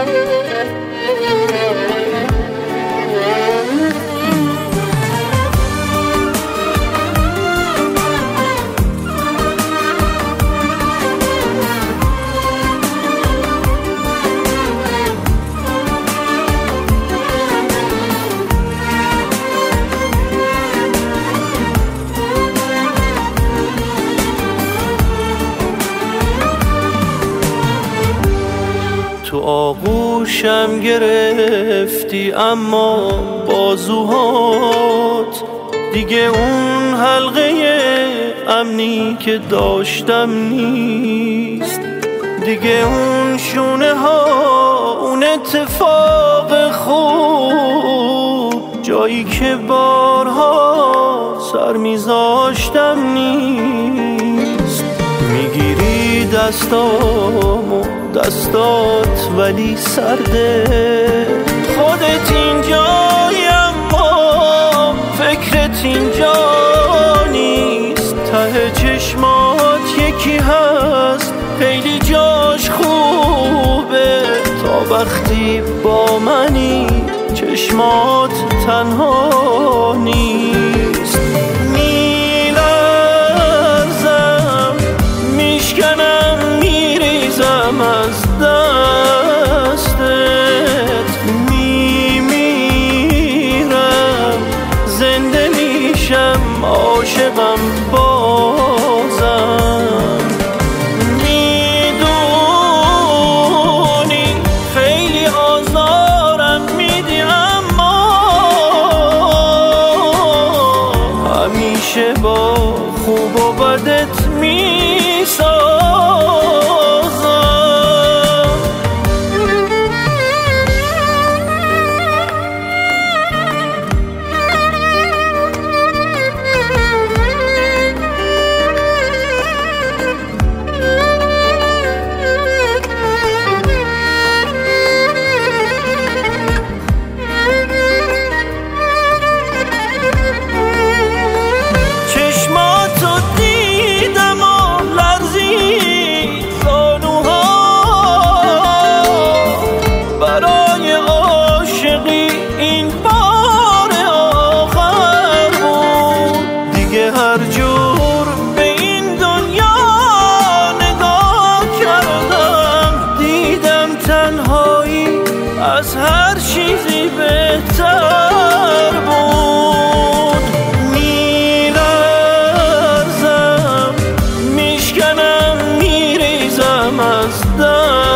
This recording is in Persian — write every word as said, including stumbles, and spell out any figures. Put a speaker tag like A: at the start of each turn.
A: تو آغوشم گرفتی اما بازوهات دیگه اون حلقه امنی که داشتم نیست، دیگه اون شونه ها، اون اتفاق خوب، جایی که بارها سر میذاشتم نیست. میگیری دستامو دستات ولی سرده، خودت اینجایی اما فکرت اینجا نیست. ته چشمات یکی هست خیلی جاش خوبه، تا وقتی با منی چشمات تنها نیست. میلرزم میشکنم میریزم از دستت، میمیرم زنده میشم عاشقم بازم. میدونی خیلی آزارم میدی اما همیشه با خوب و بدت میسازم. هر جور به این دنیا نگاه کردم، دیدم تنهایی از هر چیزی بهتر بود. میلرزم میشکنم میریزم از دست